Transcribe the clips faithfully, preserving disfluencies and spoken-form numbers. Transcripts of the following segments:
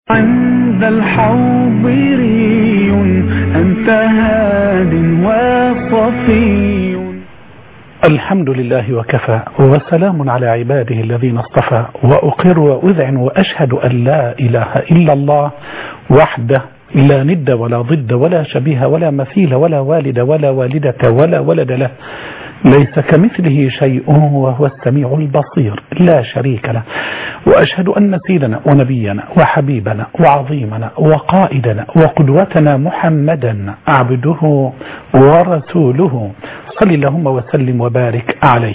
عند الحاضري أنت هاد وصفي. الحمد لله وكفى وسلام على عباده الذين اصطفى، وأقر وأذعن وأشهد أن لا إله إلا الله وحده لا ند ولا ضد ولا شبيه ولا مثيل ولا والد ولا والدة ولا ولد له، ليس كمثله شيء وهو السميع البصير لا شريك له. وأشهد أن سيدنا ونبينا وحبيبنا وعظيمنا وقائدنا وقدوتنا محمدا عبده ورسوله، صل اللهم وسلم وبارك عليه.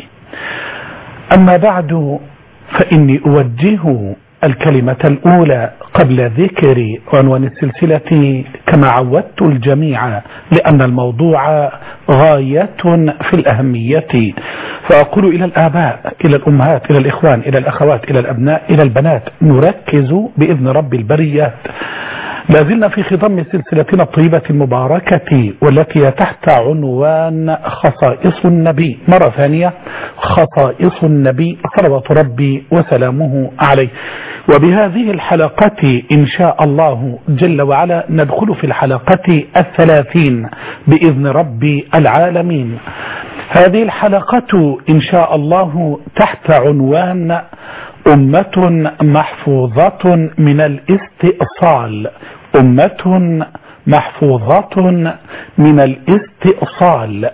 أما بعد، فإني أوجه الكلمة الأولى قبل ذكر عنوان السلسلة كما عودت الجميع، لأن الموضوع غاية في الأهمية، فأقول إلى الآباء، إلى الأمهات، إلى الإخوان، إلى الأخوات، إلى الأبناء، إلى البنات، نركز بإذن رب البريات. لازلنا في خضم سلسلتنا الطيبة المباركة والتي تحت عنوان خصائص النبي، مرة ثانية خصائص النبي صلوات ربي وسلامه عليه. وبهذه الحلقة إن شاء الله جل وعلا ندخل في الحلقة الثلاثين بإذن رب العالمين. هذه الحلقة إن شاء الله تحت عنوان أمة محفوظة من الاستئصال، أمة محفوظة من الاستئصال.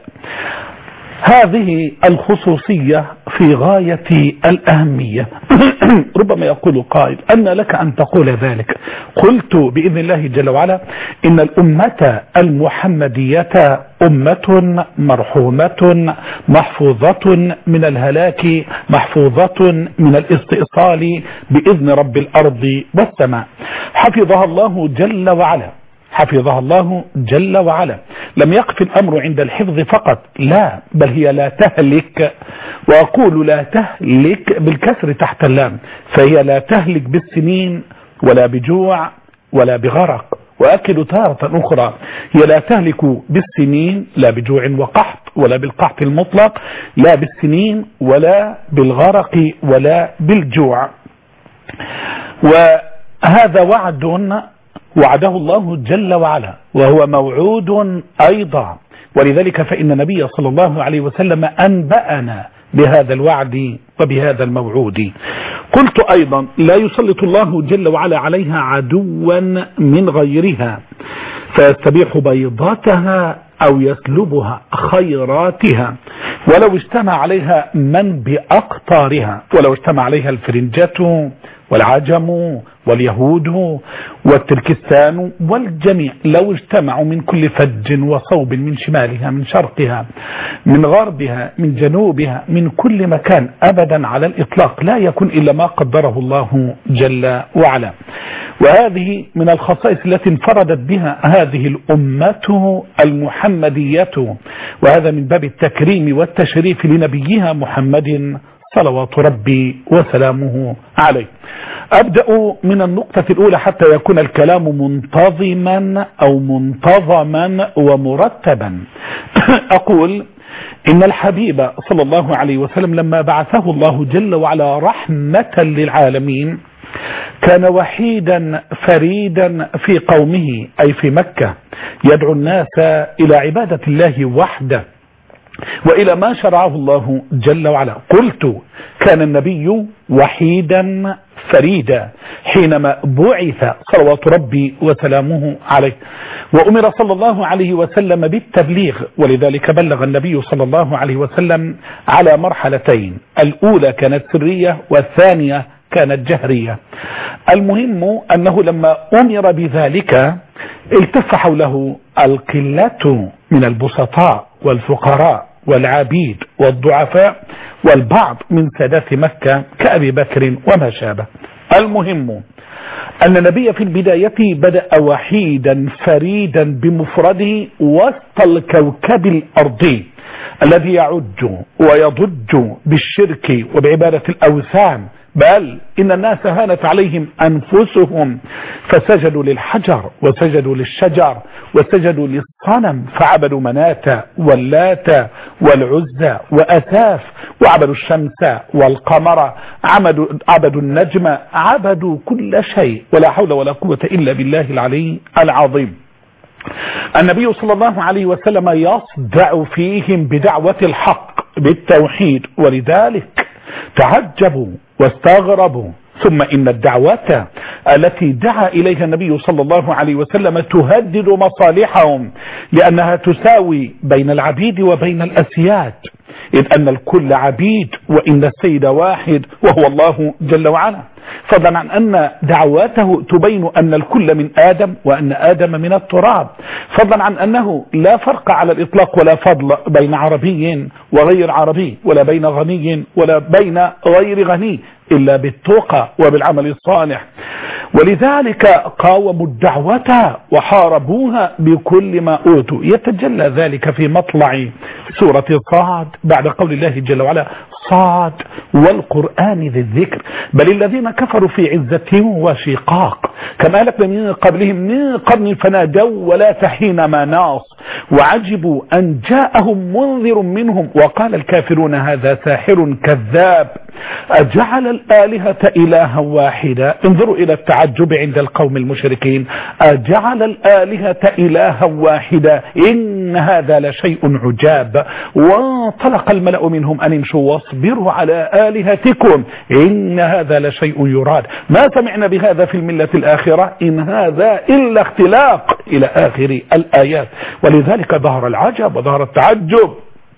هذه الخصوصية في غاية الأهمية. ربما يقول قائل أن لك أن تقول ذلك. قلت بإذن الله جل وعلا إن الأمة المحمدية أمة مرحومة محفوظة من الهلاك، محفوظة من الاستئصال بإذن رب الأرض والسماء. حفظها الله جل وعلا، حفظها الله جل وعلا. لم يقف الأمر عند الحفظ فقط، لا، بل هي لا تهلك، وأقول لا تهلك بالكسر تحت اللام، فهي لا تهلك بالسنين ولا بجوع ولا بغرق. وأكد تارة أخرى، هي لا تهلك بالسنين لا بجوع وقحط ولا بالقحط المطلق، لا بالسنين ولا بالغرق ولا بالجوع. وهذا وعد وعده الله جل وعلا، وهو موعود أيضا، ولذلك فإن النبي صلى الله عليه وسلم أنبأنا بهذا الوعد وبهذا الموعود. قلت أيضا لا يسلط الله جل وعلا عليها عدوا من غيرها فيستبيح بيضاتها أو يسلبها خيراتها، ولو اجتمع عليها من بأقطارها، ولو اجتمع عليها الفرنجة والعجم واليهود والتركستان والجميع، لو اجتمعوا من كل فج وصوب، من شمالها من شرقها من غربها من جنوبها من كل مكان، أبدا على الإطلاق لا يكون إلا ما قدره الله جل وعلا. وهذه من الخصائص التي انفردت بها هذه الأمة المحمدية، وهذا من باب التكريم والتشريف لنبيها محمد صلوات ربي وسلامه عليه. أبدأ من النقطة الأولى حتى يكون الكلام منتظما أو منتظما ومرتبا. أقول إن الحبيب صلى الله عليه وسلم لما بعثه الله جل وعلا رحمة للعالمين كان وحيدا فريدا في قومه، أي في مكة، يدعو الناس إلى عبادة الله وحده وإلى ما شرعه الله جل وعلا. قلت كان النبي وحيدا فريدا حينما بعث صلوات ربي وسلامه عليه، وأمر صلى الله عليه وسلم بالتبليغ، ولذلك بلغ النبي صلى الله عليه وسلم على مرحلتين، الأولى كانت سرية والثانية كانت جهرية. المهم أنه لما أمر بذلك التف حوله القلة من البسطاء والفقراء والعبيد والضعفاء والبعض من سادات مكة كأبي بكر وما شابه. المهم أن النبي في البداية بدأ وحيدا فريدا بمفرده وسط الكوكب الأرضي الذي يعج ويضج بالشرك وبعبادة الأوثان بل إن الناس هانت عليهم أنفسهم فسجدوا للحجر وسجدوا للشجر وسجدوا للصنم، فعبدوا مناة واللات والعزى وأثاف، وعبدوا الشمس والقمر، عبدوا, عبدوا النجم، عبدوا كل شيء، ولا حول ولا قوة إلا بالله العلي العظيم. النبي صلى الله عليه وسلم يصدع فيهم بدعوة الحق بالتوحيد، ولذلك تعجبوا واستغربوا. ثم إن الدعوة التي دعا إليها النبي صلى الله عليه وسلم تهدد مصالحهم، لأنها تساوي بين العبيد وبين الأسياد، إذ أن الكل عبيد وإن السيد واحد وهو الله جل وعلا. فضلا عن أن دعواته تبين أن الكل من آدم وأن آدم من التراب، فضلا عن أنه لا فرق على الإطلاق ولا فضل بين عربي وغير عربي، ولا بين غني ولا بين غير غني، إلا بالتقى وبالعمل الصالح. ولذلك قاوموا الدعوة وحاربوها بكل ما أوتوا. يتجلى ذلك في مطلع سورة صاد بعد قول الله جل وعلا: صاد والقرآن ذي الذكر، بل الذين كفروا في عزة وشقاق، كما لك من قبلهم من قرن فنادوا ولا تحين مناص، وعجبوا أن جاءهم منذر منهم وقال الكافرون هذا ساحر كذاب، أجعل الآلهة إلها واحدا. انظروا إلى التعجب عند القوم المشركين، أجعل الآلهة إلها واحدا إن هذا لشيء عجاب. وانطلق الملأ منهم أن امشوا واصبروا على آلهتكم إن هذا لشيء يراد، ما سمعنا بهذا في الملة الآخرة إن هذا إلا اختلاق إلى آخر الآيات. ولذلك ظهر العجب وظهر التعجب،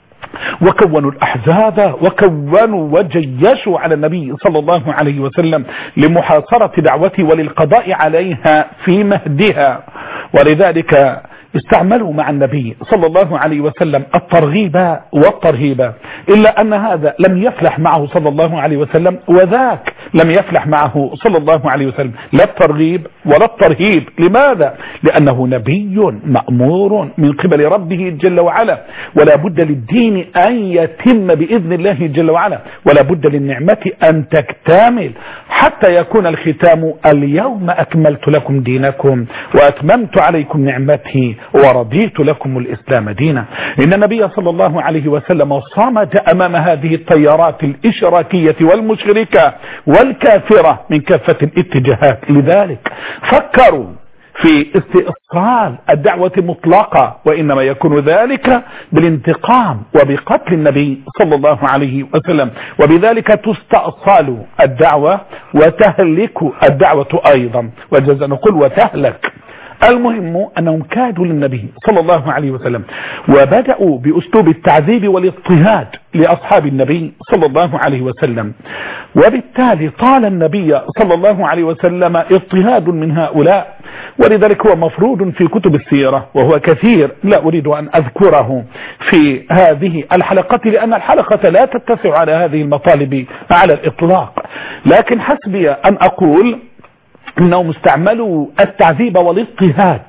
وكونوا الأحزاب وكونوا وجيشوا على النبي صلى الله عليه وسلم لمحاصرة دعوته وللقضاء عليها في مهدها. ولذلك استعملوا مع النبي صلى الله عليه وسلم الترغيب والترهيب، إلا أن هذا لم يفلح معه صلى الله عليه وسلم وذاك لم يفلح معه صلى الله عليه وسلم، لا الترغيب ولا الترهيب. لماذا؟ لأنه نبي مأمور من قبل ربه جل وعلا، ولا بد للدين أن يتم بإذن الله جل وعلا، ولا بد للنعمة أن تكتمل حتى يكون الختام: اليوم أكملت لكم دينكم وأتممت عليكم نعمتي ورضيت لكم الإسلام دينا. إن النبي صلى الله عليه وسلم صمد أمام هذه التيارات الإشراكية والمشركة والكافرة من كافة الاتجاهات. لذلك فكروا في استئصال الدعوة مطلقة، وإنما يكون ذلك بالانتقام وبقتل النبي صلى الله عليه وسلم، وبذلك تستأصل الدعوة وتهلك الدعوة أيضا، وجزء نقول وتهلك. المهم أنهم كادوا للنبي صلى الله عليه وسلم وبدأوا بأسلوب التعذيب والاضطهاد لأصحاب النبي صلى الله عليه وسلم، وبالتالي طال النبي صلى الله عليه وسلم اضطهاد من هؤلاء. ولذلك هو مفروض في كتب السيرة وهو كثير، لا أريد أن أذكره في هذه الحلقة لأن الحلقة لا تتسع على هذه المطالب على الإطلاق، لكن حسبي أن أقول انهم استعملوا التعذيب والاضطهاد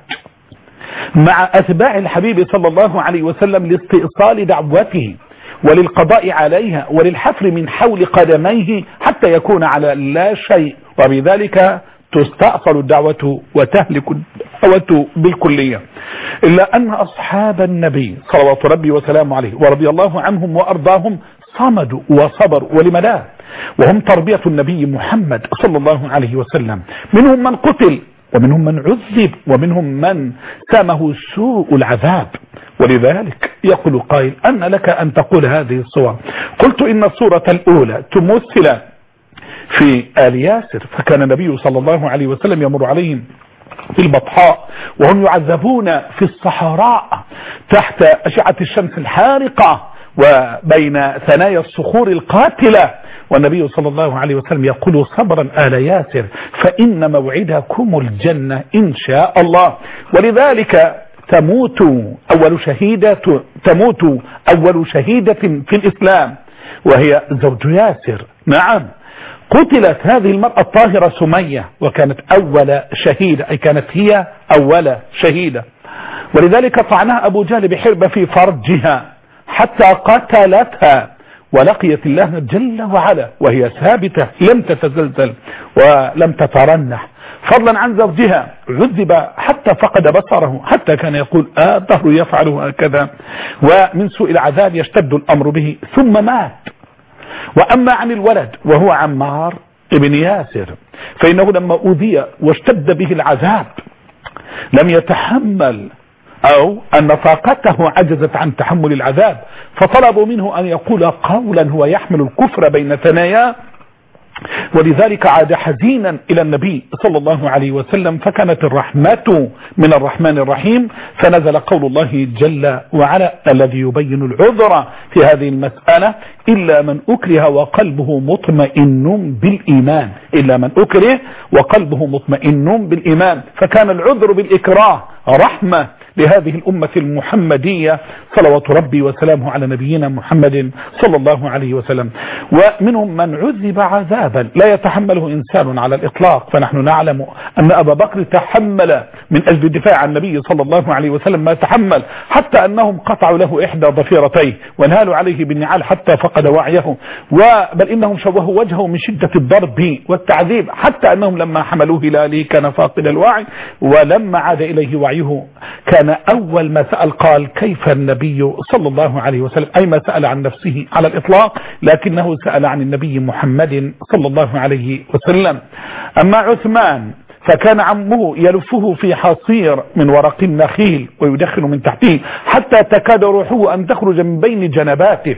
مع اتباع الحبيب صلى الله عليه وسلم لاستئصال دعوته وللقضاء عليها وللحفر من حول قدميه حتى يكون على لا شيء، وبذلك تستأصل الدعوة وتهلك الدعوة بالكلية. إلا أن أصحاب النبي صلوات ربي وسلامه عليه ورضي الله عنهم وأرضاهم صمدوا وصبروا، ولم لا؟ وهم تربية النبي محمد صلى الله عليه وسلم، منهم من قتل ومنهم من عذب ومنهم من سامه سوء العذاب. ولذلك يقول قائل: أن لك أن تقول هذه الصور؟ قلت إن الصورة الأولى تمثل في آل ياسر، فكان النبي صلى الله عليه وسلم يمر عليهم في البطحاء وهم يعذبون في الصحراء تحت أشعة الشمس الحارقة وبين ثنايا الصخور القاتلة، والنبي صلى الله عليه وسلم يقول: صبرا آل ياسر فإن موعدكم الجنة إن شاء الله. ولذلك تموت أول شهيدة تموت أول شهيدة في الإسلام وهي زوج ياسر. نعم، قتلت هذه المرأة الطاهرة سمية وكانت أول شهيدة، أي كانت هي أول شهيدة. ولذلك طعنها أبو جهل بحربة في فرجها حتى قتلتها، ولقيت الله جل وعلا وهي ثابتة لم تتزلزل ولم تترنح، فضلا عن زوجها عذب حتى فقد بصره، حتى كان يقول آه الدهر يفعل هكذا، ومن سوء العذاب يشتد الأمر به ثم مات. وأما عن الولد وهو عمار ابن ياسر فإنه لما أوذي واشتد به العذاب لم يتحمل، أو أن طاقته عجزت عن تحمل العذاب، فطلبوا منه أن يقول قولا هو يحمل الكفر بين ثناياه، ولذلك عاد حزينا إلى النبي صلى الله عليه وسلم، فكانت الرحمة من الرحمن الرحيم، فنزل قول الله جل وعلا الذي يبين العذر في هذه المسألة إلا من أكره وقلبه مطمئن بالإيمان، إلا من أكره وقلبه مطمئن بالإيمان، فكان العذر بالإكراه رحمة لهذه الأمة المحمدية صلوات ربي وسلامه على نبينا محمد صلى الله عليه وسلم. ومنهم من عذب عذابا لا يتحمله إنسان على الإطلاق، فنحن نعلم أن أبا بكر تحمل من أجل الدفاع عن النبي صلى الله عليه وسلم ما تحمل، حتى أنهم قطعوا له إحدى ضفيرتيه وانهالوا عليه بالنعال حتى فقد وعيه، وبل إنهم شوهوا وجهه من شدة الضرب والتعذيب، حتى أنهم لما حملوه إلى كان فاقد الوعي، ولما عاد إليه وعيه كان أول ما سأل قال كيف النبي صلى الله عليه وسلم، أي ما سأل عن نفسه على الإطلاق، لكنه سأل عن النبي محمد صلى الله عليه وسلم. أما عثمان فكان عمه يلفه في حصير من ورق النخيل ويدخن من تحته حتى تكاد روحه أن تخرج من بين جنباته.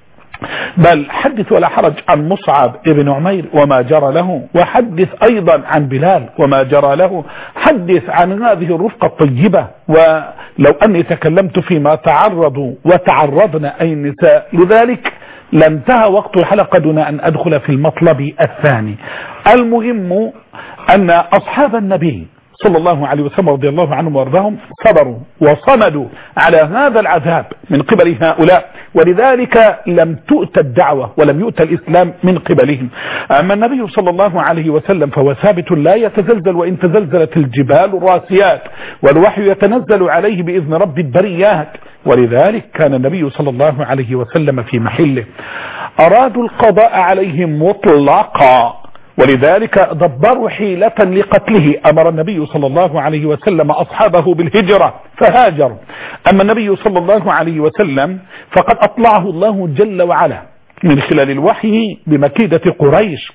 بل حدث ولا حرج عن مصعب ابن عمير وما جرى له، وحدث أيضا عن بلال وما جرى له، حدث عن هذه الرفقة الطيبة. ولو أني تكلمت فيما تعرضوا وتعرضنا أي النساء لذلك لانتهى وقت الحلقة دون أن أدخل في المطلب الثاني. المهم أن أصحاب النبي صلى الله عليه وسلم رضي الله عنهم وارضاهم صبروا وصمدوا على هذا العذاب من قبل هؤلاء، ولذلك لم تؤت الدعوة ولم يؤت الإسلام من قبلهم. أما النبي صلى الله عليه وسلم فهو ثابت لا يتزلزل وإن تزلزلت الجبال الراسيات، والوحي يتنزل عليه بإذن رب البريات، ولذلك كان النبي صلى الله عليه وسلم في محله. أرادوا القضاء عليهم مطلقا، ولذلك دبروا حيلة لقتله. أمر النبي صلى الله عليه وسلم أصحابه بالهجرة فهاجروا. أما النبي صلى الله عليه وسلم فقد أطلعه الله جل وعلا من خلال الوحي بمكيدة قريش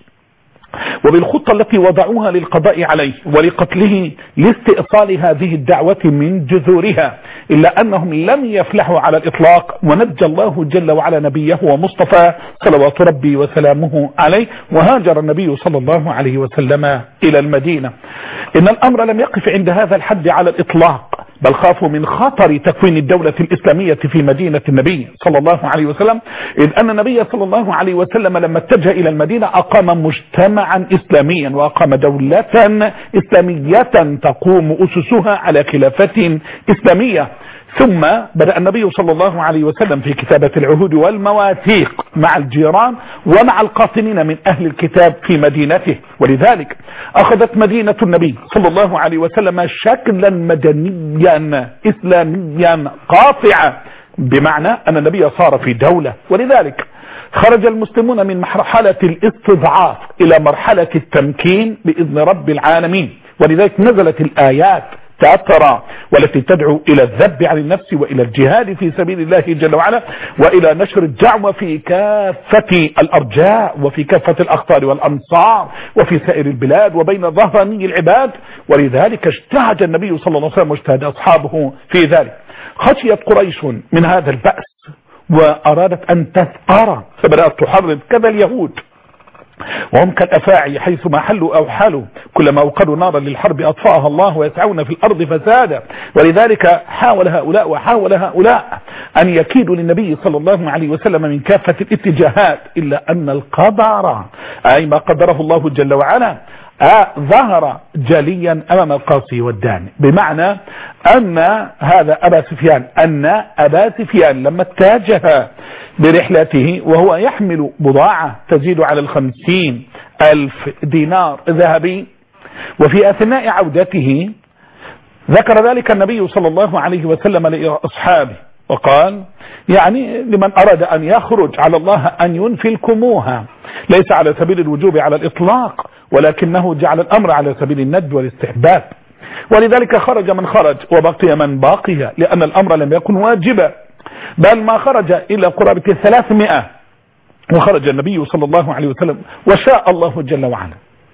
وبالخطة التي وضعوها للقضاء عليه ولقتله لاستئصال هذه الدعوة من جذورها، إلا أنهم لم يفلحوا على الإطلاق، ونجى الله جل وعلا نبيه ومصطفى صلوات ربي وسلامه عليه، وهاجر النبي صلى الله عليه وسلم إلى المدينة. إن الأمر لم يقف عند هذا الحد على الإطلاق، بل خافوا من خطر تكوين الدولة الإسلامية في مدينة النبي صلى الله عليه وسلم، إذ أن النبي صلى الله عليه وسلم لما اتجه إلى المدينة أقام مجتمعا إسلاميا وأقام دولة إسلامية تقوم أسسها على خلافة إسلامية. ثم بدأ النبي صلى الله عليه وسلم في كتابة العهود والمواثيق مع الجيران ومع القاطنين من أهل الكتاب في مدينته، ولذلك أخذت مدينة النبي صلى الله عليه وسلم شكلا مدنيا إسلاميا قاطعا، بمعنى أن النبي صار في دولة. ولذلك خرج المسلمون من مرحلة الاستضعاف إلى مرحلة التمكين بإذن رب العالمين، ولذلك نزلت الآيات تأثر والتي تدعو إلى الذب عن النفس وإلى الجهاد في سبيل الله جل وعلا وإلى نشر الدعوة في كافة الأرجاء وفي كافة الأقطار والأمصار وفي سائر البلاد وبين ظهراني العباد. ولذلك اجتهد النبي صلى الله عليه وسلم واجتهد أصحابه في ذلك. خشيت قريش من هذا البأس وأرادت أن تثأر، فبدأت تحرض كذا اليهود، وهم كالأفاعي حيث ما حلوا أو حالوا، كلما أوقدوا نارا للحرب أطفأها الله ويسعون في الأرض فسادا. ولذلك حاول هؤلاء وحاول هؤلاء أن يكيدوا للنبي صلى الله عليه وسلم من كافة الاتجاهات، إلا أن القدر أي ما قدره الله جل وعلا آه ظهر جليا أمام القاصي والداني، بمعنى أن هذا أبا سفيان أن أبا سفيان لما اتجه برحلته وهو يحمل بضاعة تزيد على الخمسين ألف دينار ذهبي، وفي أثناء عودته ذكر ذلك النبي صلى الله عليه وسلم لأصحابه وقال يعني لمن أراد أن يخرج على الله أن ينفلكموها، ليس على سبيل الوجوب على الإطلاق، ولكنه جعل الأمر على سبيل الند والاستحباب، ولذلك خرج من خرج وبقي من بقي، لأن الأمر لم يكن واجبا، بل ما خرج إلى قرابة ثلاثمائة، وخرج النبي صلى الله عليه وسلم وشاء الله جل وعلا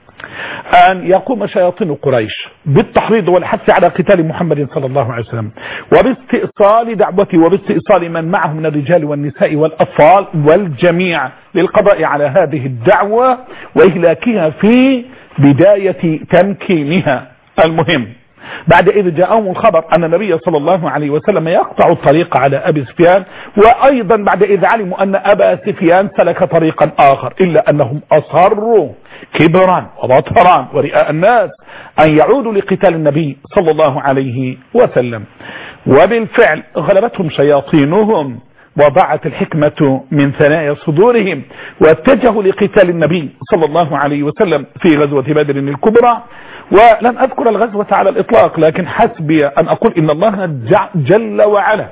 أن يقوم شياطين قريش بالتحريض والحث على قتال محمد صلى الله عليه وسلم، وباستئصال دعوته وباستئصال من معه من الرجال والنساء والأطفال والجميع للقضاء على هذه الدعوة وإهلاكها في بداية تمكينها. المهم بعد إذ جاءهم الخبر أن النبي صلى الله عليه وسلم يقطع الطريق على أبي سفيان، وأيضا بعد إذ علموا أن أبا سفيان سلك طريقا آخر، إلا أنهم أصروا كبرا وبطرا ورئاء الناس أن يعودوا لقتال النبي صلى الله عليه وسلم، وبالفعل غلبتهم شياطينهم وضاعت الحكمة من ثنايا صدورهم، واتجهوا لقتال النبي صلى الله عليه وسلم في غزوة بدر الكبرى. ولن أذكر الغزوة على الإطلاق، لكن حسبي أن أقول إن الله جل وعلا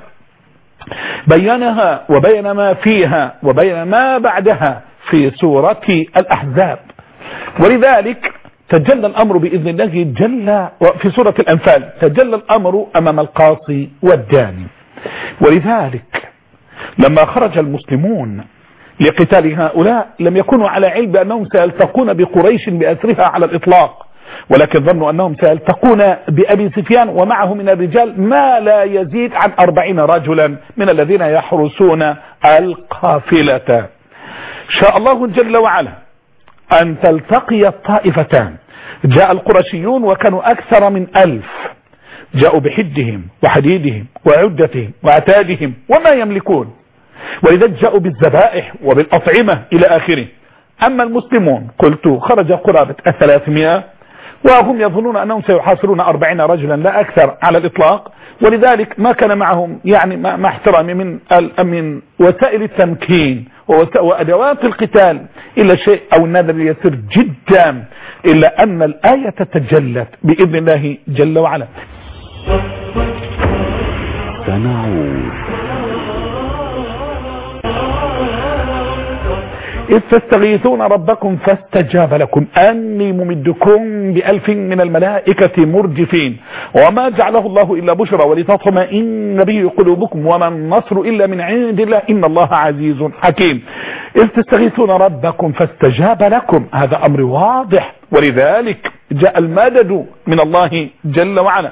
بينها وبين ما فيها وبين ما بعدها في سورة الأحزاب، ولذلك تجلى الأمر بإذن الله جل في سورة الأنفال، تجلى الأمر أمام القاصي والداني. ولذلك لما خرج المسلمون لقتال هؤلاء لم يكونوا على علم بأنهم سيلتقون بقريش بأسرها على الإطلاق، ولكن ظنوا أنهم سيلتقون بأبي سفيان ومعه من الرجال ما لا يزيد عن أربعين رجلا من الذين يحرسون القافلة. شاء الله جل وعلا أن تلتقي الطائفتان. جاء القرشيون وكانوا أكثر من ألف، جاءوا بحدهم وحديدهم وعدتهم وعتادهم وما يملكون، ولذا جاءوا بالذبائح وبالأطعمة إلى آخره. أما المسلمون قلت خرج قرابة الثلاثمائة، وهم يظنون أنهم سيحاصرون أربعين رجلا لا أكثر على الإطلاق، ولذلك ما كان معهم يعني مع احترامي من من وسائل التمكين وأدوات القتال إلا شيء أو النادر يسير جدا، إلا أن الآية تجلت بإذن الله جل وعلا. سنعود. إذ تستغيثون ربكم فاستجاب لكم أني ممدكم بألف من الملائكة مردفين وما جعله الله إلا بشرى ولتطمئن به قلوبكم وما النصر إلا من عند الله إن الله عزيز حكيم. إذ تستغيثون ربكم فاستجاب لكم، هذا أمر واضح، ولذلك جاء المدد من الله جل وعلا،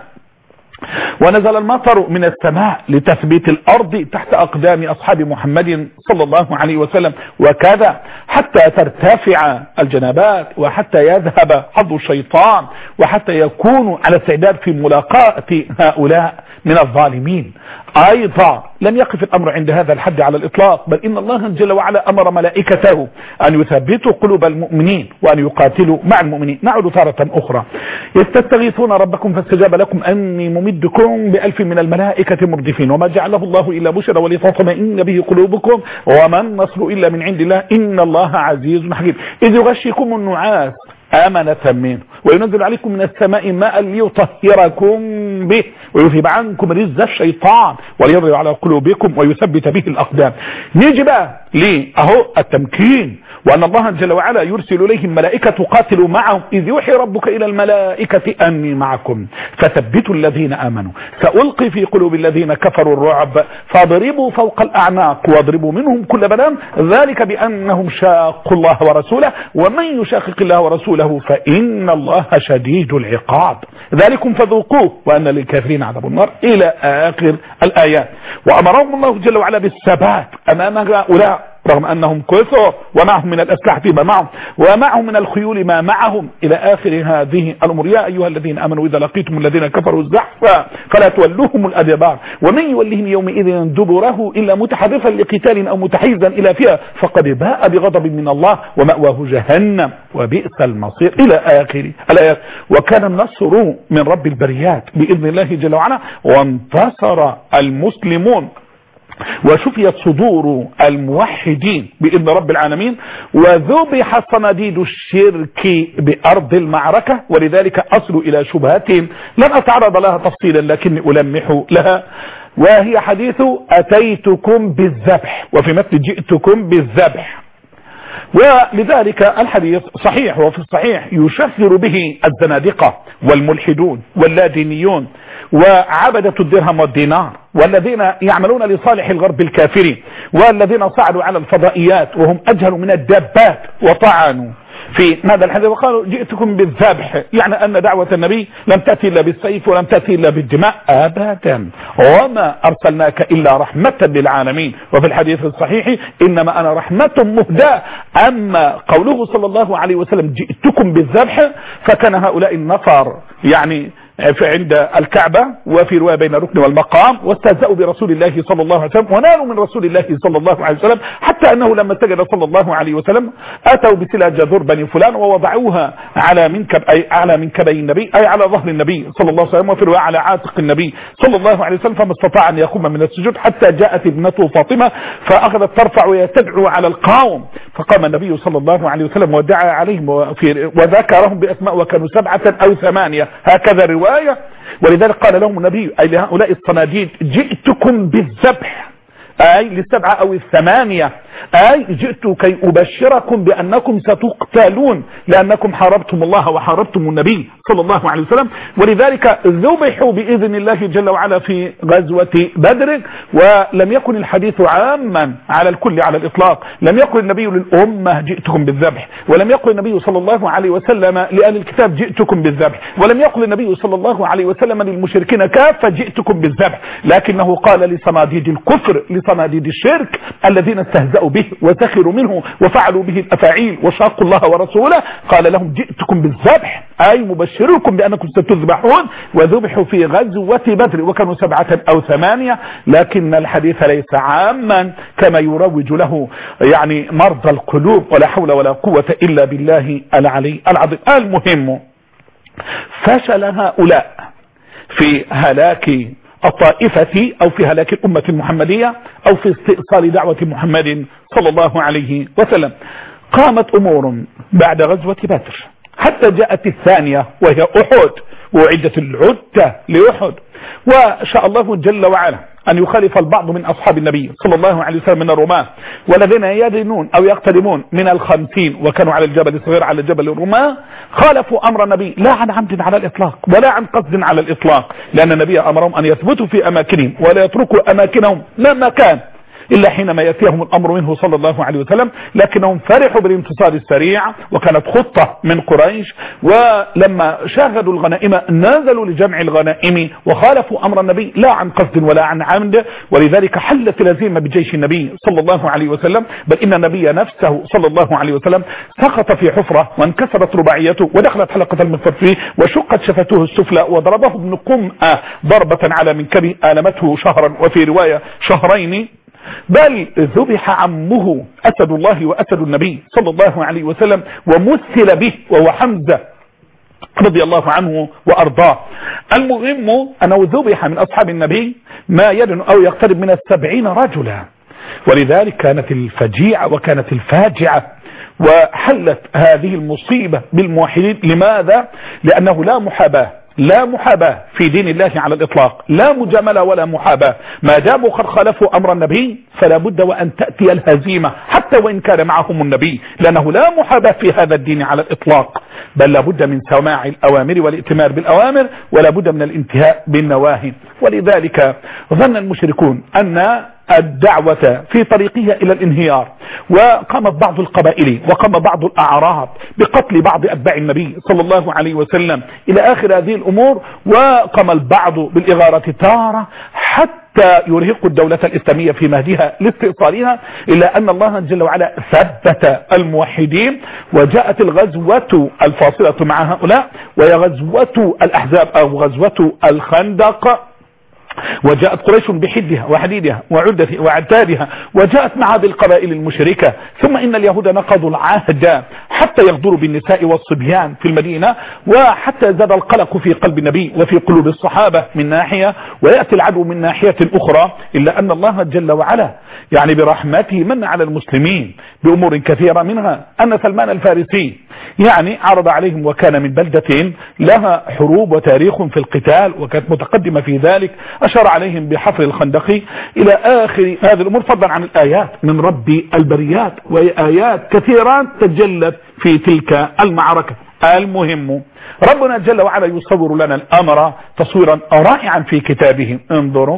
ونزل المطر من السماء لتثبيت الأرض تحت أقدام أصحاب محمد صلى الله عليه وسلم، وكذا حتى ترتفع الجنبات وحتى يذهب حظ الشيطان وحتى يكونوا على استعداد في ملاقاة هؤلاء من الظالمين. أيضا لم يقف الأمر عند هذا الحد على الإطلاق، بل إن الله جل وعلا أمر ملائكته أن يثبتوا قلوب المؤمنين وأن يقاتلوا مع المؤمنين. نعود تارة أخرى. يستغيثون ربكم فاستجاب لكم أني ممدكم بألف من الملائكة مردفين وما جعله الله إلا بشرى ولتطمئن به قلوبكم وما النصر إلا من عند الله إن الله عزيز حكيم. إذ يغشيكم النعاس آمنة منه وينزل عليكم من السماء ماء ليطهركم به ويذهب عنكم رجز الشيطان وليضرب على قلوبكم ويثبت به الأقدام. نيجي بقى ليه أهو التمكين، وأن الله جل وعلا يرسل إليهم ملائكة تقاتلوا معهم إذ يوحي ربك إلى الملائكة أني معكم فثبتوا الذين آمنوا سألقي في قلوب الذين كفروا الرعب فاضربوا فوق الأعناق واضربوا منهم كل بنان ذلك بأنهم شاقوا الله ورسوله ومن يشاقق الله ورسوله فإن الله شديد العقاب ذلكم فذوقوه وأن للكافرين عذاب النار إلى آخر الآيات. وأمرهم الله جل وعلا بالثبات أمام هؤلاء رغم أنهم كثر ومعهم من الأسلحة ما معهم ومعهم من الخيول ما معهم إلى آخر هذه الأمور. يا أيها الذين آمنوا إذا لقيتم الذين كفروا الزحفا فلا تولوهم الأدبار ومن يولهم يومئذ دبره إلا متحرفا لقتال أو متحيزا إلى فئة فقد باء بغضب من الله ومأواه جهنم وبئس المصير إلى آخر الآيات. وكان النصر من رب البريات بإذن الله جل وعلا وانتصر المسلمون وشفيت صدور الموحدين بإذن رب العالمين، وذبح صناديد الشرك بأرض المعركة. ولذلك أصل إلى شبهاتهم لن أتعرض لها تفصيلا لكني ألمح لها، وهي حديث أتيتكم بالذبح، وفي مثل جئتكم بالذبح. ولذلك الحديث صحيح، وفي الصحيح يشفر به الزنادقة والملحدون واللادينيون وعبدة الدرهم والدينار والذين يعملون لصالح الغرب الكافري والذين صعدوا على الفضائيات وهم أجهل من الدابات وطعنوا في هذا الحديث وقالوا جئتكم بالذبح، يعني أن دعوة النبي لم تأتي إلا بالسيف ولم تأتي إلا بالدماء أبدا، وما أرسلناك إلا رحمة للعالمين. وفي الحديث الصحيح إنما أنا رحمة مهداة. أما قوله صلى الله عليه وسلم جئتكم بالذبح فكان هؤلاء النفر يعني عند الكعبة وفي رواية بين الركن والمقام واستهزأوا برسول الله صلى الله عليه وسلم ونالوا من رسول الله صلى الله عليه وسلم، حتى أنه لما سجد صلى الله عليه وسلم أتوا بسلة جذور بني فلان ووضعوها على منكب أي على منكبي النبي أي على ظهر النبي صلى الله عليه وسلم، وفي رواية على عاتق النبي صلى الله عليه وسلم، فما استطاع أن يقوم من السجود حتى جاءت ابنته فاطمة فأخذت ترفع وتدعو على القوم، فقام النبي صلى الله عليه وسلم ودعا عليهم وذكرهم بأسماء وكانوا سبعة أو ثمانية هكذا رواية. ولذلك قال لهم النبي أي لهؤلاء الصناديد جئتكم بالذبح أي للسبعة أو الثمانية، أي جئت كي أبشركم بأنكم ستقتلون لأنكم حاربتم الله وحاربتم النبي صلى الله عليه وسلم. ولذلك ذبحوا بإذن الله جل وعلا في غزوة بدر. ولم يكن الحديث عاما على الكل على الإطلاق، لم يقل النبي للأمة جئتكم بالذبح، ولم يقل النبي صلى الله عليه وسلم لأهل الكتاب جئتكم بالذبح، ولم يقل النبي صلى الله عليه وسلم للمشركين كافة جئتكم بالذبح، لكنه قال لصناديد الكفر لصناديد الشرك الذين استهزأوا به وسخروا منه وفعلوا به الأفاعيل وشاقوا الله ورسوله، قال لهم جئتكم بالذبح أي مبشركم بأنكم ستذبحون. وذبحوا في غزوة بدر وكانوا سبعة أو ثمانية، لكن الحديث ليس عاما كما يروج له يعني مرضى القلوب، ولا حول ولا قوة إلا بالله العلي العظيم. المهم فشل هؤلاء في هلاك الطائفة أو في هلاك الأمة المحمدية أو في استئصال دعوة محمد صلى الله عليه وسلم. قامت أمور بعد غزوة بدر حتى جاءت الثانية وهي أحد، وعدت العدة لأحد، وشاء الله جل وعلا أن يخالف البعض من أصحاب النبي صلى الله عليه وسلم من الرماة والذين يدنون أو يقتربون من الخمسين وكانوا على الجبل الصغير على الجبل الرماة، خالفوا أمر النبي لا عن عمد على الإطلاق ولا عن قصد على الإطلاق، لأن النبي أمرهم أن يثبتوا في أماكنهم ولا يتركوا أماكنهم لما كان إلا حينما يأتيهم الأمر منه صلى الله عليه وسلم. لكنهم فرحوا بالانتصار السريع وكانت خطة من قريش، ولما شاهدوا الغنائم نزلوا لجمع الغنائم وخالفوا أمر النبي لا عن قصد ولا عن عمد. ولذلك حلت الهزيمة بجيش النبي صلى الله عليه وسلم، بل إن النبي نفسه صلى الله عليه وسلم سقط في حفرة وانكسرت رباعيته ودخلت حلقة المغفر فيه وشقت شفته السفلى وضربه ابن قمأة ضربة على منكبه آلمته شهرا وفي رواية شهرين، بل ذبح عمه أسد الله وأسد النبي صلى الله عليه وسلم ومثل به وهو حمزة رضي الله عنه وأرضاه. المهم أنه ذبح من أصحاب النبي ما يدن أو يقترب من السبعين رجلا، ولذلك كانت الفجيعة وكانت الفاجعة وحلت هذه المصيبة بالموحدين. لماذا؟ لأنه لا محاباة لا محاباة في دين الله على الإطلاق، لا مجاملة ولا محاباة، ما داموا قد خالفوا أمر النبي فلا بد وأن تأتي الهزيمة حتى وإن كان معهم النبي، لأنه لا محاباة في هذا الدين على الإطلاق، بل لا بد من سماع الأوامر والائتمار بالأوامر ولا بد من الانتهاء بالنواهي. ولذلك ظن المشركون أن الدعوة في طريقها إلى الانهيار، وقامت بعض القبائل وقام بعض الأعراب بقتل بعض أتباع النبي صلى الله عليه وسلم إلى آخر هذه الأمور، وقام البعض بالإغارة تارة حتى يرهق الدولة الإسلامية في مهدها لاستئصالها، إلا أن الله جل وعلا ثبت الموحدين. وجاءت الغزوة الفاصلة مع هؤلاء وهي غزوة الأحزاب أو غزوة الخندق، وجاءت قريش بحدها وحديدها وعدتها وعتادها وجاءت مع بالقبائل المشركة. ثم إن اليهود نقضوا العهد حتى يغدروا بالنساء والصبيان في المدينة، وحتى زاد القلق في قلب النبي وفي قلوب الصحابة من ناحية، ويأتي العدو من ناحية أخرى. إلا أن الله جل وعلا يعني برحمته من على المسلمين بأمور كثيرة، منها أن سلمان الفارسي يعني عرض عليهم، وكان من بلدة لها حروب وتاريخ في القتال وكانت متقدمة في ذلك، أشار عليهم بحفر الخندق إلى آخر هذه الأمور، فضلا عن الآيات من رب البريات، وآيات كثيرة تجلت في تلك المعركة. المهم ربنا جل وعلا يصور لنا الأمر تصويرا رائعا في كتابه. انظروا: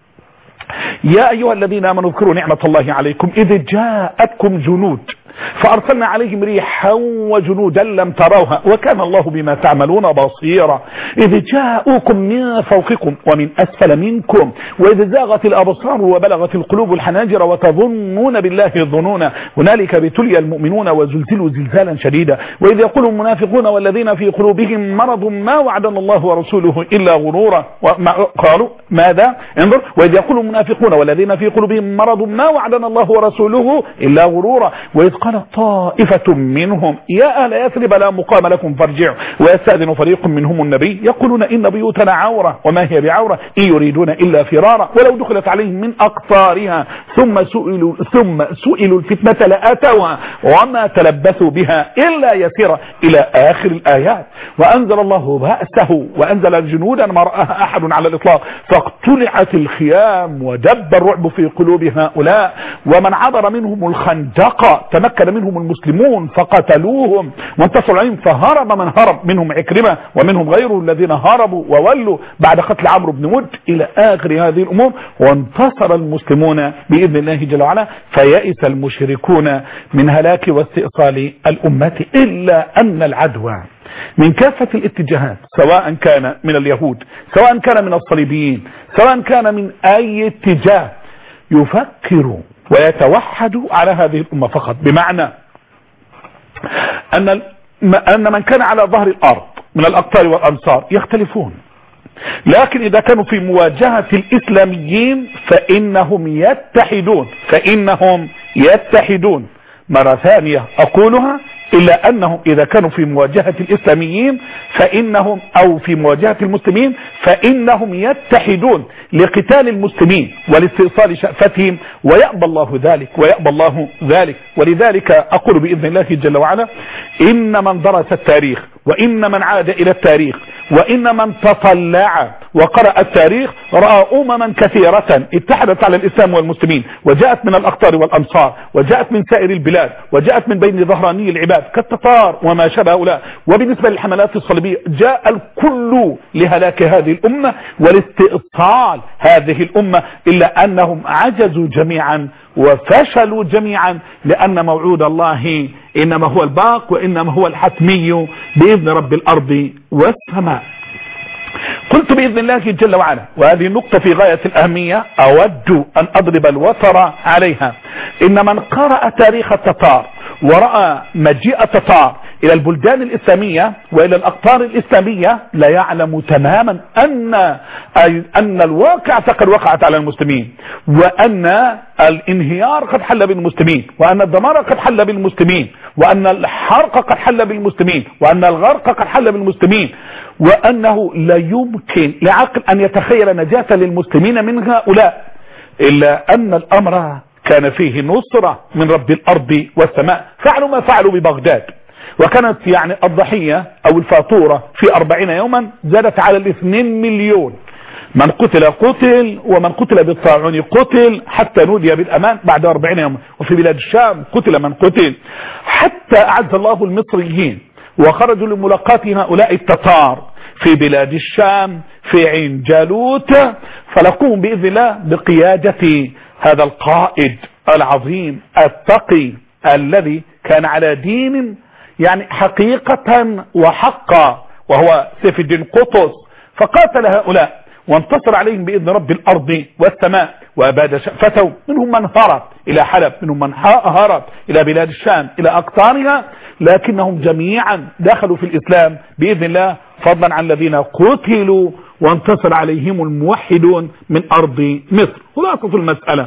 يا أيها الذين آمنوا اذكروا نعمة الله عليكم إذ جاءتكم جنود فأرسلنا عليهم ريحا وجنودا لم تروها وكان الله بما تعملون بصيرا. إذ جاءوكم من فوقكم ومن أسفل منكم وإذ زاغت الأبصار وبلغت القلوب الحناجر وتظنون بالله الظنون هنالك ابتلي المؤمنون وزلزلوا زلزالا شديدا. وإذ يقول المنافقون والذين في قلوبهم مرض ما وعدنا الله ورسوله إلا غرورا. قالوا ماذا؟ انظر: وإذ يقول المنافقون والذين في قلوبهم مرض ما وعدنا الله ورسوله إلا غرورا. وإذ قال طائفة منهم يا أهل يثرب لا مقام لكم فارجعوا ويستأذن فريق منهم النبي يقولون إن بيوتنا عورة وما هي بعورة إن يريدون إلا فرارا ولو دخلت عليهم من أقطارها ثم سئلوا ثم سئلوا الفتنة لأتوها وما تلبثوا بها إلا يسيرا إلى آخر الآيات. وأنزل الله بأسه وأنزل جنودا ما رآها أحد على الإطلاق فاقتلعت الخيام ودب الرعب في قلوب هؤلاء. ومن عبر منهم الخندق تمكن منهم المسلمون فقتلوهم وانتصروا عليهم فهرب من هرب، منهم عكرمة ومنهم غيره الذين هربوا وولوا بعد قتل عمرو بن ود إلى آخر هذه الأمور. وانتصر المسلمون بإذن الله جل وعلا، فيئس المشركون من هلاك واستئصال الأمة. إلا أن العدوى من كافة الاتجاهات سواء كان من اليهود سواء كان من الصليبيين سواء كان من أي اتجاه يفكر ويتوحد على هذه الأمة فقط، بمعنى أن أن من كان على ظهر الأرض من الأقطار والأمصار يختلفون، لكن إذا كانوا في مواجهة الإسلاميين فإنهم يتحدون فإنهم يتحدون مرة ثانية أقولها، إلا أنهم إذا كانوا في مواجهة الإسلاميين فإنهم أو في مواجهة المسلمين فإنهم يتحدون لقتال المسلمين ولاستئصال شأفتهم، ويأبى الله ذلك ويأبى الله ذلك. ولذلك أقول بإذن الله جل وعلا: إن من درس التاريخ وإن من عاد إلى التاريخ وإن من تطلع وقرأ التاريخ رأى أمما كثيرة اتحدت على الإسلام والمسلمين وجاءت من الأقطار والأمصار وجاءت من سائر البلاد وجاءت من بين ظهراني العباد كالتتار وما شابه هؤلاء. وبالنسبة للحملات الصليبية جاء الكل لهلاك هذه الأمة ولاستئصال هذه الأمة، إلا أنهم عجزوا جميعا وفشلوا جميعا، لأن موعود الله إنما هو الباق وإنما هو الحتمي بإذن رب الأرض والسماء. قلت بإذن الله جل وعلا، وهذه النقطة في غاية الأهمية أود أن أضرب الوتر عليها: إن من قرأ تاريخ التتار ورأى مجيء التتار إلى البلدان الإسلامية وإلى الأقطار الإسلامية لا يعلم تماما أن أن الواقع قد وقعت على المسلمين، وأن الانهيار قد حل بالمسلمين، وأن الدمار قد حل بالمسلمين، وأن الحرق قد حل بالمسلمين، وأن الغرق قد حل بالمسلمين، وأنه لا يمكن لعقل أن يتخيل نجاة للمسلمين من هؤلاء، إلا أن الأمر كان فيه نصرة من رب الأرض والسماء. فعلوا ما فعلوا ببغداد، وكانت يعني الضحية أو الفاتورة في أربعين يوما زادت على الاثنين مليون. من قتل قتل ومن قتل بالطاعون قتل حتى نودي بالأمان بعد أربعين يوما. وفي بلاد الشام قتل من قتل، حتى أعز الله المصريين وخرجوا لملاقاة هؤلاء التتار في بلاد الشام في عين جالوت، فلقوهم بإذن الله بقيادة هذا القائد العظيم التقي الذي كان على دين يعني حقيقة وحقا، وهو سيف الدين قطز، فقاتل هؤلاء وانتصر عليهم بإذن رب الأرض والسماء وأباد شأفته. منهم من هرب إلى حلب، منهم من هرب إلى بلاد الشام إلى أقطارها، لكنهم جميعا دخلوا في الإسلام بإذن الله، فضلا عن الذين قتلوا وانتصر عليهم الموحدون من أرض مصر. خلاصة المسألة،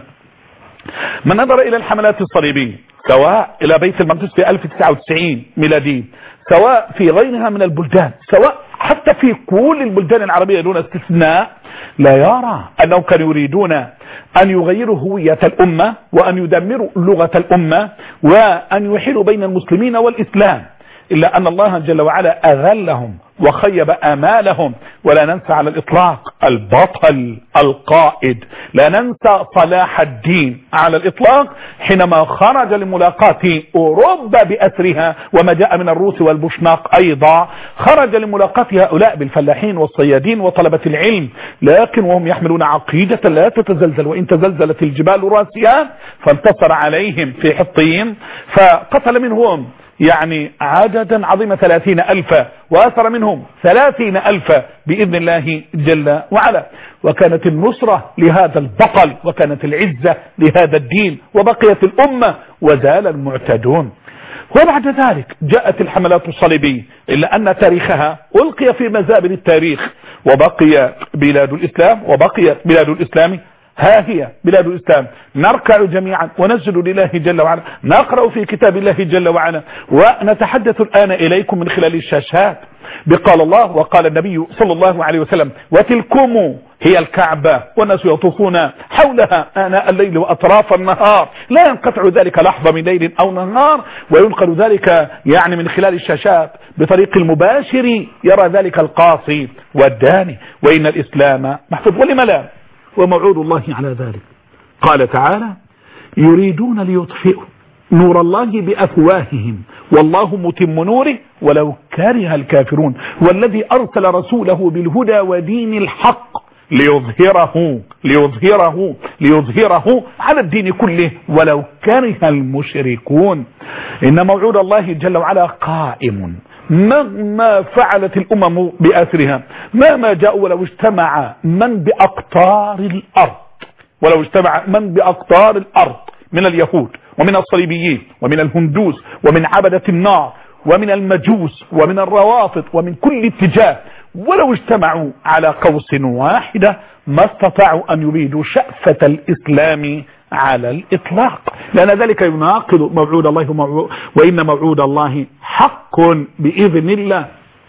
من نظر إلى الحملات الصليبية سواء إلى بيت المقدس في ألف وتسعة وتسعين ميلادي، سواء في غيرها من البلدان، سواء حتى في كل البلدان العربية دون استثناء، لا يرى أنهم كانوا يريدون أن يغيروا هوية الأمة وأن يدمروا لغة الأمة وأن يحيلوا بين المسلمين والإسلام، إلا أن الله جل وعلا أذلهم وخيب آمالهم. ولا ننسى على الإطلاق البطل القائد، لا ننسى صلاح الدين على الإطلاق حينما خرج لملاقاة أوروبا بأسرها، وما جاء من الروس والبوشناق أيضا، خرج لملاقاة هؤلاء بالفلاحين والصيادين وطلبة العلم، لكن وهم يحملون عقيدة لا تتزلزل، وإن تزلزلت الجبال راسها، فانتصر عليهم في حطين، فقتل منهم يعني عددا عظيما ثلاثين ألفا، وأثر منهم ثلاثين ألفا بإذن الله جل وعلا. وكانت النصرة لهذا البطل، وكانت العزة لهذا الدين، وبقيت الأمة وزال المعتدون. وبعد ذلك جاءت الحملات الصليبية، إلا أن تاريخها ألقي في مزابل التاريخ، وبقي بلاد الإسلام وبقيت بلاد الإسلام ها هي بلاد الإسلام، نركع جميعا ونسجد لله جل وعلا، نقرأ في كتاب الله جل وعلا، ونتحدث الآن إليكم من خلال الشاشات بقال الله وقال النبي صلى الله عليه وسلم: وتلكم هي الكعبة والناس يطوفون حولها آناء الليل وأطراف النهار، لا ينقطع ذلك لحظة من ليل أو نهار، وينقل ذلك يعني من خلال الشاشات بطريق المباشر، يرى ذلك القاصي والداني، وإن الإسلام محفوظ. ولم لا؟ وموعود الله على ذلك. قال تعالى: يريدون ليطفئوا نور الله بأفواههم والله متم نوره ولو كره الكافرون، والذي أرسل رسوله بالهدى ودين الحق ليظهره ليظهره ليظهره على الدين كله ولو كره المشركون. إن موعود الله جل وعلا قائم مهما فعلت الأمم بأسرها، مهما جاءوا، ولو اجتمع من بأقطار الأرض ولو اجتمع من بأقطار الأرض من اليهود ومن الصليبيين ومن الهندوس ومن عبدة النار ومن المجوس ومن الروافض ومن كل اتجاه، ولو اجتمعوا على قوس واحدة ما استطاعوا أن يبيدوا شأفة الإسلام على الإطلاق، لأن ذلك يناقض موعود الله، وموعود وإن موعود الله حق بإذن الله.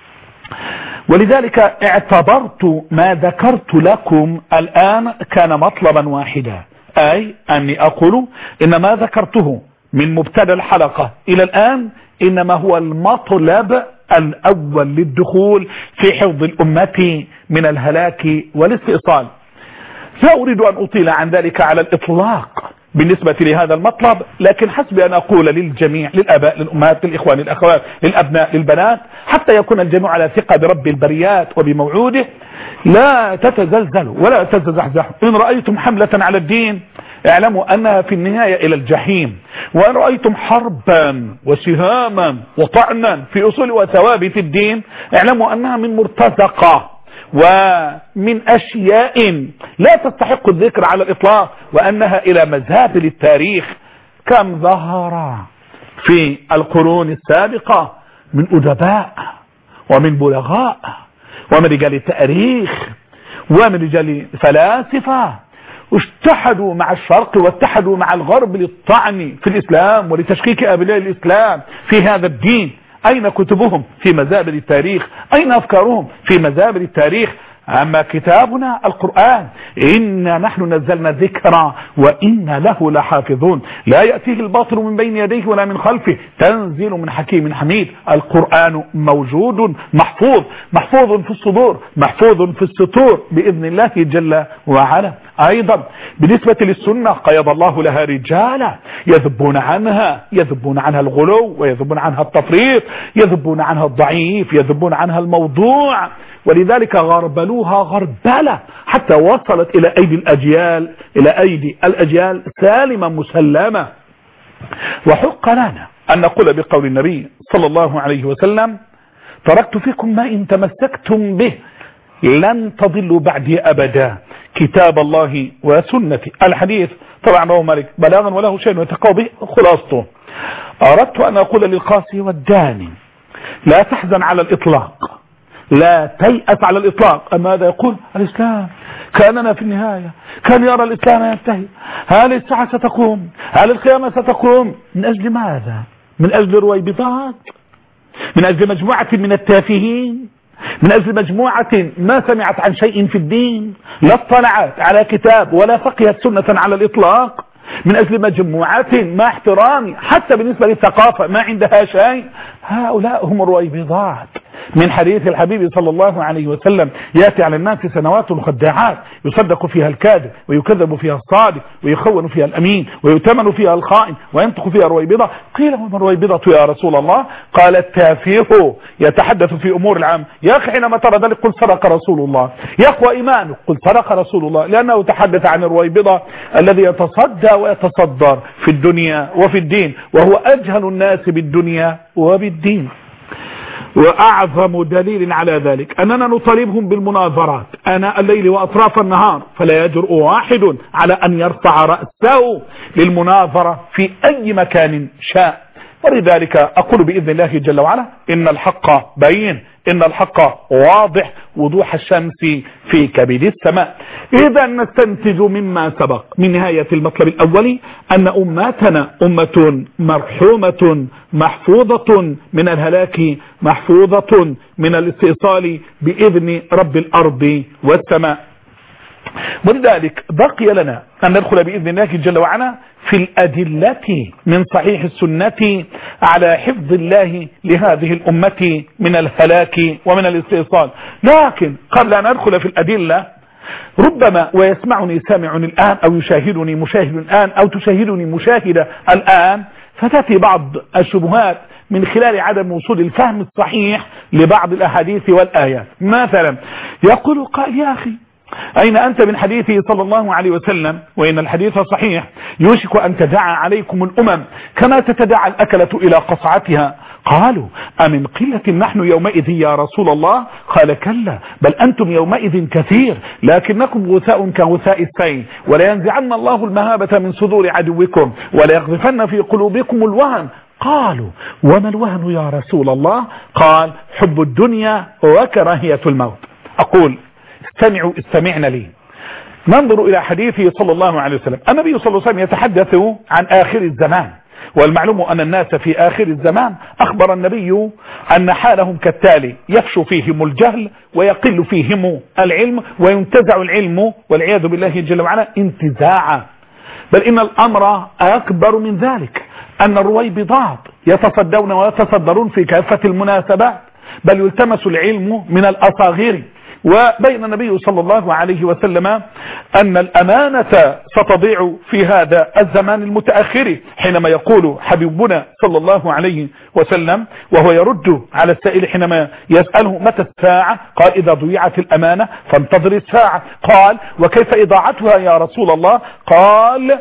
ولذلك اعتبرت ما ذكرت لكم الآن كان مطلبا واحدا، أي أني أقول إن ما ذكرته من مبتدأ الحلقة إلى الآن إنما هو المطلب الأول للدخول في حفظ الأمة من الهلاك والاستئصال. لا أريد أن أطيل عن ذلك على الإطلاق بالنسبة لهذا المطلب، لكن حسب أن أقول للجميع، للأباء للأمهات للإخوان للأخوات للأبناء للبنات، حتى يكون الجميع على ثقة برب البريات وبموعوده، لا تتزلزلوا ولا تتزحزحوا. إن رأيتم حملة على الدين اعلموا أنها في النهاية إلى الجحيم، وإن رأيتم حربا وسهاما وطعنا في أصول وثوابت الدين اعلموا أنها من مرتزقة ومن أشياء لا تستحق الذكر على الإطلاق، وأنها إلى مزابل التاريخ. كم ظهر في القرون السابقة من أدباء ومن بلغاء ومن رجال التاريخ ومن رجال فلاسفة اتحدوا مع الشرق واتحدوا مع الغرب للطعن في الإسلام ولتشكيك أبناء الإسلام في هذا الدين. أين كتبهم؟ في مزابل التاريخ. أين أفكارهم؟ في مزابل التاريخ. أما كتابنا القرآن إنا نحن نزلنا الذكر وإنا له لحافظون، لا يأتيه الباطل من بين يديه ولا من خلفه، تنزيل من حكيم حميد. القرآن موجود محفوظ، محفوظ في الصدور، محفوظ في السطور بإذن الله جل وعلا. أيضا بالنسبة للسنة قيض الله لها رجالا يذبون عنها يذبون عنها الغلو ويذبون عنها التفريط، يذبون عنها الضعيف، يذبون عنها الموضوع، ولذلك غربلوها غربلة حتى وصلت إلى أيدي الأجيال إلى أيدي الأجيال سالمة مسلمة. وحق لنا أن نقول بقول النبي صلى الله عليه وسلم: تركت فيكم ما إن تمسكتم به لن تضلوا بعدي أبدا، كتاب الله وسنتي. الحديث طبعا رواه مالك بلاغا وله شيء يتقوى به. خلاصته أردت أن أقول للقاسي والداني: لا تحزن على الإطلاق، لا تيأس على الإطلاق. أما هذا يقول الإسلام كأننا في النهاية، كان يرى الإسلام ينتهي، هل الساعة ستقوم، هل القيامة ستقوم؟ من أجل ماذا؟ من أجل رويبضات، من أجل مجموعة من التافهين، من أجل مجموعة ما سمعت عن شيء في الدين، لا اطلعت على كتاب ولا فقهت سنة على الإطلاق، من أجل مجموعة ما احترامي حتى بالنسبة للثقافة ما عندها شيء. هؤلاء هم الرويبضات. من حديث الحبيب صلى الله عليه وسلم يأتي على الناس سنوات خداعات يصدق فيها الكاذب ويكذب فيها الصادق ويخون فيها الأمين ويؤتمن فيها الخائن وينطق فيها الرويبضة. قيل وما الرويبضة يا رسول الله؟ قال التافه يتحدث في أمور العام. يا أخي حينما ترى ذلك قل صدق رسول الله، يقوى إيمانك قل صدق رسول الله، لأنه تحدث عن الرويبضة الذي يتصدى ويتصدر في الدنيا وفي الدين، وهو أجهل الناس بالدنيا وبالدين. وأعظم دليل على ذلك أننا نطالبهم بالمناظرات آناء الليل وأطراف النهار، فلا يجرؤ واحد على أن يرفع رأسه للمناظرة في أي مكان شاء. ولذلك أقول بإذن الله جل وعلا إن الحق بين، إن الحق واضح وضوح الشمس في كبد السماء. إذا نستنتج مما سبق من نهاية المطلب الأولي أن أمتنا أمة مرحومة محفوظة من الهلاك، محفوظة من الاستئصال بإذن رب الأرض والسماء. ولذلك بقي لنا أن ندخل بإذن الله جل وعلا في الأدلة من صحيح السنة على حفظ الله لهذه الأمة من الهلاك ومن الاستئصال. لكن قبل أن ندخل في الأدلة ربما ويسمعني سامع الآن أو يشاهدني مشاهد الآن أو تشاهدني مشاهدة الآن فتأتي بعض الشبهات من خلال عدم وصول الفهم الصحيح لبعض الأحاديث والآيات. مثلا يقول قال يا أخي أين أنت من حديثه صلى الله عليه وسلم وإن الحديث صحيح يوشك أن تدعى عليكم الأمم كما تتدعى الأكلة إلى قصعتها. قالوا أمن قلة نحن يومئذ يا رسول الله؟ قال كلا بل أنتم يومئذ كثير لكنكم غثاء كغثاء السيل ولا ينزعن الله المهابة من صدور عدوكم ولا يغذفن في قلوبكم الوهن. قالوا وما الوهن يا رسول الله؟ قال حب الدنيا وكراهية الموت. أقول استمعوا استمعنا لي. ننظر إلى حديثه صلى الله عليه وسلم. النبي صلى الله عليه وسلم يتحدث عن آخر الزمان، والمعلوم أن الناس في آخر الزمان أخبر النبي أن حالهم كالتالي: يفشو فيهم الجهل ويقل فيهم العلم وينتزع العلم والعياذ بالله جل وعلا انتزاعا. بل إن الأمر أكبر من ذلك، أن الرويبضات يتصدون ويتصدرون في كافة المناسبات، بل يلتمس العلم من الأصاغر. وبين النبي صلى الله عليه وسلم أن الأمانة ستضيع في هذا الزمان المتأخر، حينما يقول حبيبنا صلى الله عليه وسلم وهو يرد على السائل حينما يسأله متى الساعة؟ قال إذا ضيعت الأمانة فانتظر الساعة. قال وكيف إضاعتها يا رسول الله؟ قال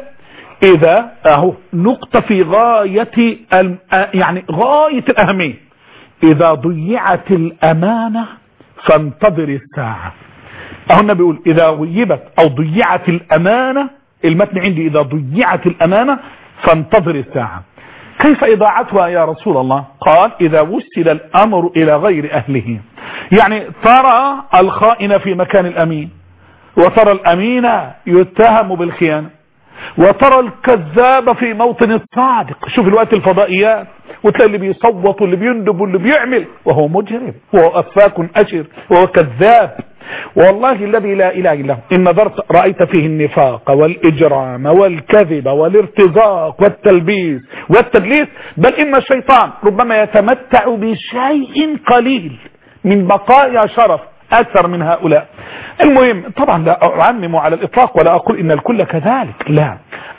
إذا أهو نقطة في غاية يعني غاية الأهمية، إذا ضيعت الأمانة فانتظر الساعة. اهو النبي بيقول اذا غيبت او ضيعت الامانة، المتن عندي اذا ضيعت الامانة فانتظر الساعة. كيف اضاعتها يا رسول الله؟ قال اذا وسل الامر الى غير اهله، يعني ترى الخائن في مكان الامين، وترى الامين يتهم بالخيانة، وترى الكذاب في موطن الصادق. شوف الوقت الفضائيات وتلاقي اللي بيصوت واللي بيندب واللي بيعمل وهو مجرم وهو أفاك أشر وهو كذاب. والله الذي لا إله إلا هو إن نظرت رأيت فيه النفاق والإجرام والكذب والارتزاق والتلبيس والتدليس. بل إن الشيطان ربما يتمتع بشيء قليل من بقايا شرف أكثر من هؤلاء. المهم طبعا لا أعمم على الإطلاق ولا أقول إن الكل كذلك، لا،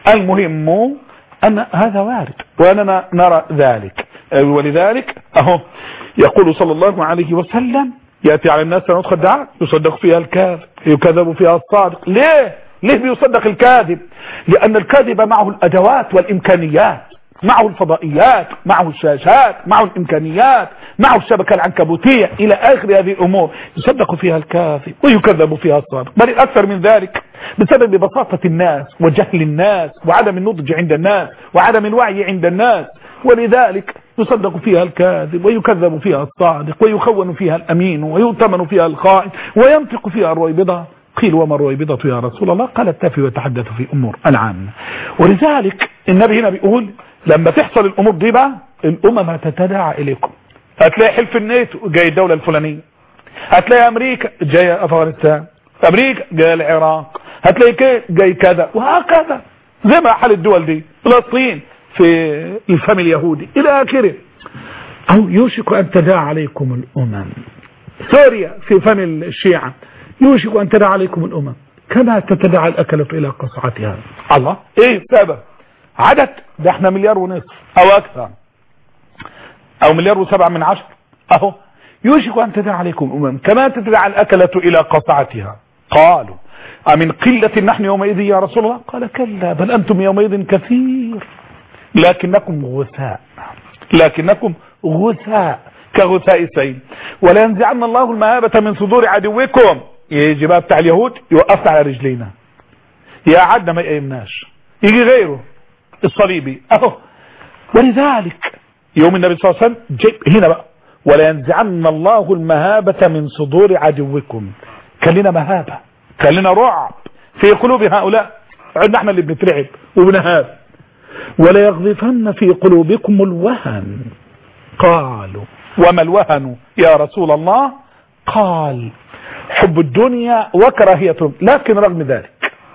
المهم أن هذا وارد وأننا نرى ذلك. ولذلك أهو يقول صلى الله عليه وسلم يأتي على الناس سنوات خداعات يصدق فيها الكاذب يكذب فيها الصادق. ليه؟ ليه بيصدق الكاذب؟ لأن الكاذب معه الأدوات والإمكانيات، معه الفضائيات، معه الشاشات، معه الإمكانيات، معه الشبكة العنكبوتية إلى آخر هذه الأمور، يصدق فيها الكاذب ويكذب فيها الصادق. بل أكثر من ذلك بسبب بساطة الناس وجهل الناس وعدم النضج عند الناس وعدم الوعي عند الناس. ولذلك يصدق فيها الكاذب ويكذب فيها الصادق ويخون فيها الأمين ويؤتمن فيها الخائن وينطق فيها الرويبضة. قيل وما الرويبضة يا رسول الله؟ قال التافه ويتحدث في أمور العامة. ولذلك النبي هنا بيقول لما تحصل الأمور دي بقى الأمم تتداعى إليكم. هتلاقي حلف الناتو جاي الدولة الفلانية، هتلاقي أمريكا جاية أفغانستان، أمريكا جاية العراق، هتلاقي كده جاي كذا وهكذا، زي ما حال الدول دي، فلسطين في الفم اليهودي إلى آخره. أو يوشك أن تداعى عليكم الأمم، سوريا في فم الشيعة، يوشك أن تداعى عليكم الأمم كما تتداعى الأكلة إلى قصعتها. الله إيه السبب؟ عدد ده احنا مليار ونصف أو أكثر أو مليار وسبعة من عشر أهو. يوشك أن تداعى عليكم الأمم كما تتداعى الأكلة إلى قصعتها. قالوا أمن قلة نحن يومئذ يا رسول الله؟ قال كلا بل أنتم يومئذ كثير لكنكم غثاء، لكنكم غثاء كغثاء السيل. ولا ينزعن الله المهابة من صدور عدوكم. يجي بقى بتاع اليهود يوقفنا على رجلينا، يا عدنا ما يقيمناش، يجي غيره الصليبي اهو. ولذلك يوم النبي صلى الله عليه وسلم جيب هنا بقى ولا ينزعن الله المهابة من صدور عدوكم. كان لنا مهابة، كان لنا رعب في قلوب هؤلاء، عندنا احنا اللي بنترعب وبنهاب. ولا يغذفن في قلوبكم الوهن. قالوا وما الوهن يا رسول الله؟ قال حب الدنيا وكراهية، لكن رغم ذلك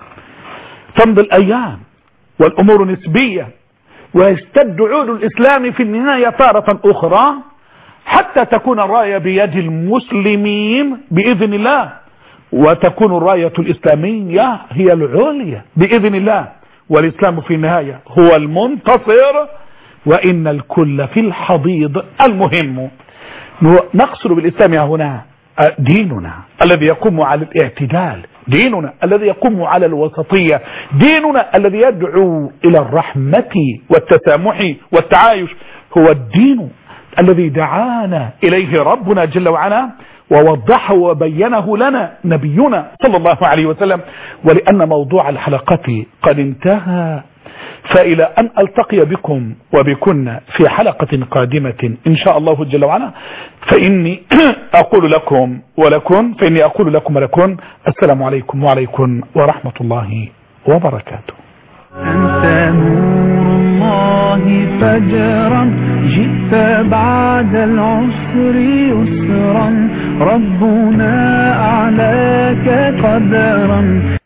تمضي الأيام والأمور نسبية ويستد عود الإسلام في النهاية تارة أخرى حتى تكون الراية بيد المسلمين بإذن الله، وتكون الراية الإسلامية هي العليا بإذن الله، والإسلام في النهاية هو المنتصر، وإن الكل في الحضيض. المهم نقصد بالإسلام هنا ديننا الذي يقوم على الاعتدال، ديننا الذي يقوم على الوسطية، ديننا الذي يدعو إلى الرحمة والتسامح والتعايش، هو الدين الذي دعانا إليه ربنا جل وعلا ووضحه وبينه لنا نبينا صلى الله عليه وسلم. ولأن موضوع الحلقة قد انتهى، فإلى أن ألتقي بكم وبكن في حلقة قادمة إن شاء الله جل وعلا، فإني أقول لكم ولكم فإني أقول لكم ولكم السلام عليكم وعليكم ورحمة الله وبركاته. أنت نور الله فجرا، جئت بعد العسر يسرا، ربنا أعلاك قدرا.